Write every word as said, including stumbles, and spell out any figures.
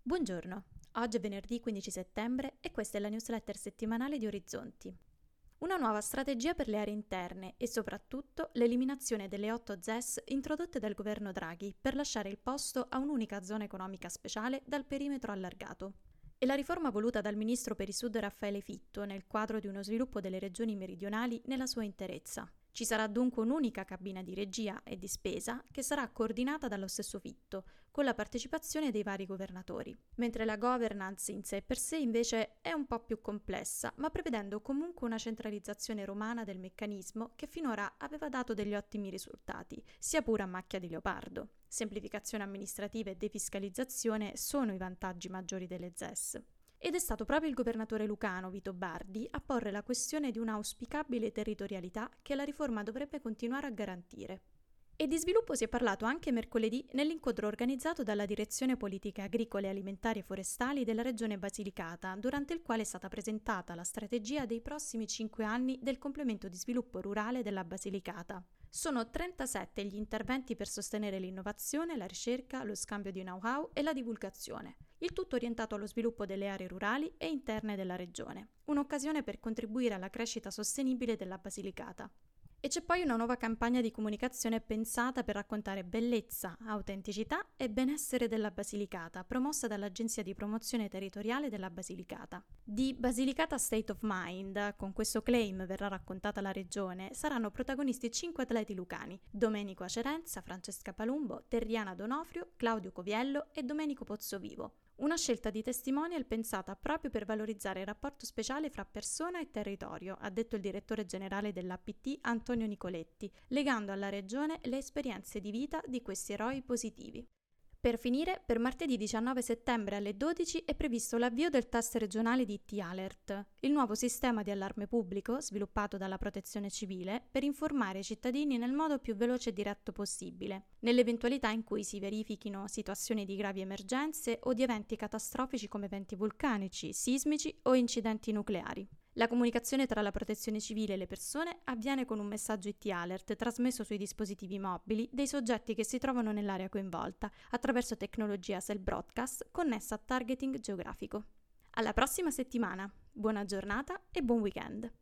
Buongiorno, oggi è venerdì quindici settembre e questa è la newsletter settimanale di Orizzonti. Una nuova strategia per le aree interne e soprattutto l'eliminazione delle otto Z E S introdotte dal governo Draghi per lasciare il posto a un'unica zona economica speciale dal perimetro allargato. E la riforma voluta dal ministro per il Sud Raffaele Fitto nel quadro di uno sviluppo delle regioni meridionali nella sua interezza. Ci sarà dunque un'unica cabina di regia e di spesa che sarà coordinata dallo stesso Fitto, con la partecipazione dei vari governatori, mentre la governance in sé per sé invece è un po' più complessa, ma prevedendo comunque una centralizzazione romana del meccanismo che finora aveva dato degli ottimi risultati, sia pure a macchia di leopardo. Semplificazione amministrativa e defiscalizzazione sono i vantaggi maggiori delle Z E S. Ed è stato proprio il governatore lucano Vito Bardi a porre la questione di un'auspicabile territorialità che la riforma dovrebbe continuare a garantire. E di sviluppo si è parlato anche mercoledì nell'incontro organizzato dalla Direzione Politiche Agricole, Alimentari e Forestali della Regione Basilicata, durante il quale è stata presentata la strategia dei prossimi cinque anni del complemento di sviluppo rurale della Basilicata. Sono trentasette gli interventi per sostenere l'innovazione, la ricerca, lo scambio di know-how e la divulgazione, il tutto orientato allo sviluppo delle aree rurali e interne della regione, un'occasione per contribuire alla crescita sostenibile della Basilicata. E c'è poi una nuova campagna di comunicazione pensata per raccontare bellezza, autenticità e benessere della Basilicata, promossa dall'Agenzia di Promozione Territoriale della Basilicata. Di Basilicata State of Mind, con questo claim verrà raccontata la regione, saranno protagonisti cinque atleti lucani: Domenico Acerenza, Francesca Palumbo, Terriana Donofrio, Claudio Coviello e Domenico Pozzovivo. Una scelta di testimonial pensata proprio per valorizzare il rapporto speciale fra persona e territorio, ha detto il direttore generale dell'A P T Antonio Nicoletti, legando alla regione le esperienze di vita di questi eroi positivi. Per finire, per martedì diciannove settembre alle dodici è previsto l'avvio del test regionale di T-Alert, il nuovo sistema di allarme pubblico sviluppato dalla Protezione Civile per informare i cittadini nel modo più veloce e diretto possibile, nell'eventualità in cui si verifichino situazioni di gravi emergenze o di eventi catastrofici come eventi vulcanici, sismici o incidenti nucleari. La comunicazione tra la protezione civile e le persone avviene con un messaggio I T Alert trasmesso sui dispositivi mobili dei soggetti che si trovano nell'area coinvolta attraverso tecnologia cell broadcast connessa a targeting geografico. Alla prossima settimana, buona giornata e buon weekend!